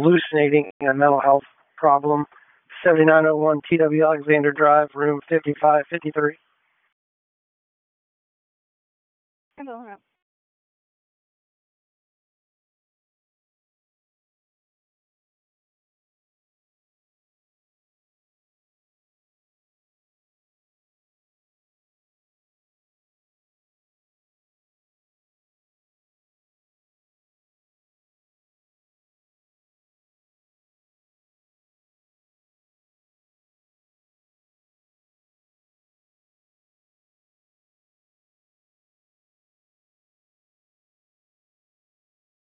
hallucinating a mental health problem. 7901 TW Alexander Drive, room 5553. Hello.